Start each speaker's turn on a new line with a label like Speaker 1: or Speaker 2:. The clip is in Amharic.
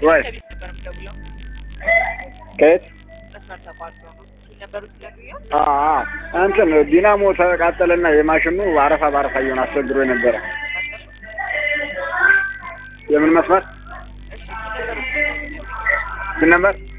Speaker 1: ወይ
Speaker 2: ከቤት ነበር የምደውለው።
Speaker 1: ከየት
Speaker 2: መስመር ተቋርጦ ነው ነበሩት ለሚው
Speaker 1: እንትን ዲናሞ ተቃጠለና የማሽኑ አረፋ ባረፋ እየሆነ አስቸግሮ የነበረ የምን መስመር
Speaker 2: እሺ ነበሩት
Speaker 1: ምን ነበር